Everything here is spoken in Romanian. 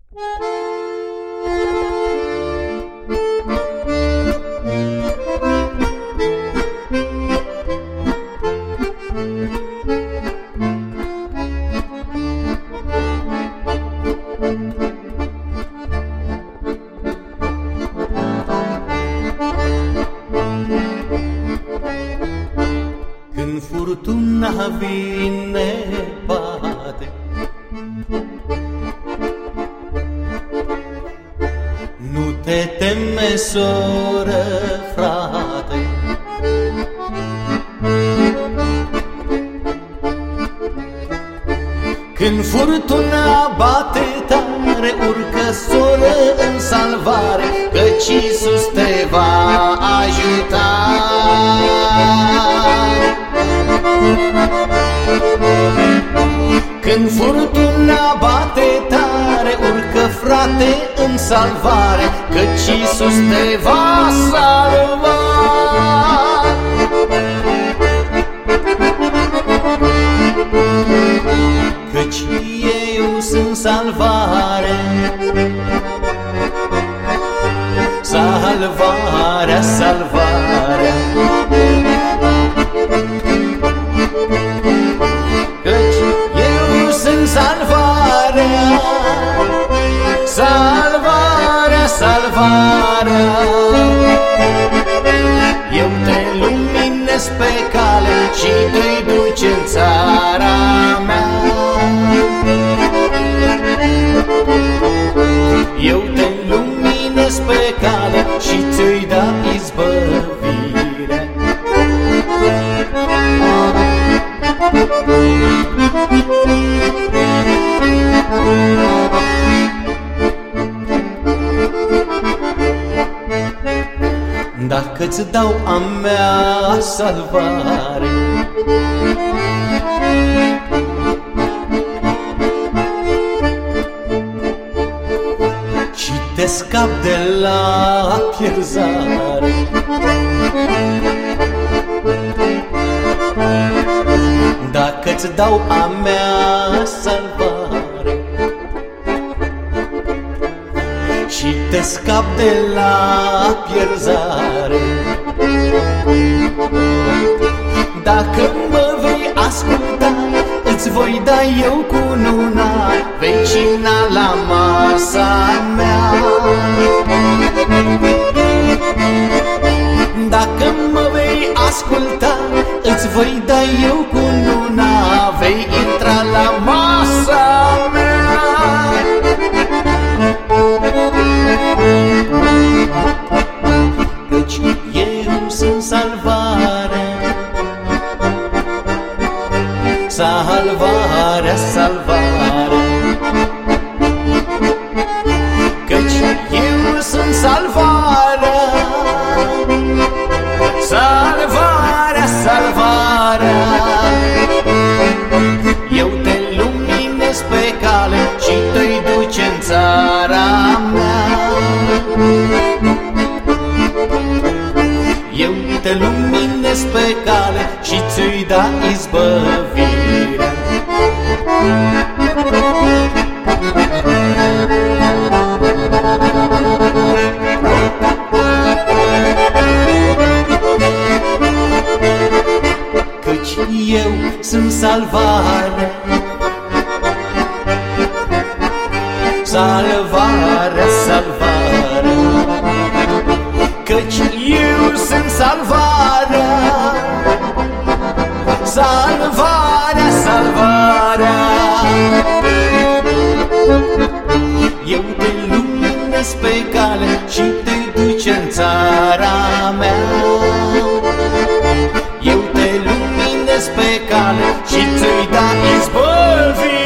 Când furtuna vine, bate, nu te teme, soră, frate. Când furtuna bate tare, urcă, soră, în salvare, căci Iisus te va ajuta. Când furtuna bate tare, urcă, frate, în salvare, căci Iisus te va salva. Căci eu sunt salvare, salvarea, salvarea. Căci eu sunt salvarea, salvarea, salvarea. Eu te luminez pe cale și te-i duce în țara mea. Eu te luminez pe cale și ți-i da izbăvire. Dacă-ți dau a mea salvare, și te scap de la pierzare, dacă-ți dau a mea salvare și te scap de la pierzare, dacă mă vei asculta, îți voi da eu cununa, vecina la masa mea. Dacă mă vei asculta, îți voi da eu cununa, vei intra la masa mea. Căci eu sunt salvare, salvarea, salvarea. Căci eu sunt salvarea, salvarea, salvarea. Eu te luminez pe cale și te-i duce în țara mea. Eu te luminez pe cale și ți-i da izbăvirea. Căci eu sunt salvare, salvarea, salvarea. Căci eu sunt salvarea, salvarea, salvarea. Eu te luminez pe cale și te duce în țara mea. Eu te luminez pe cale și ți-i da izbăvire.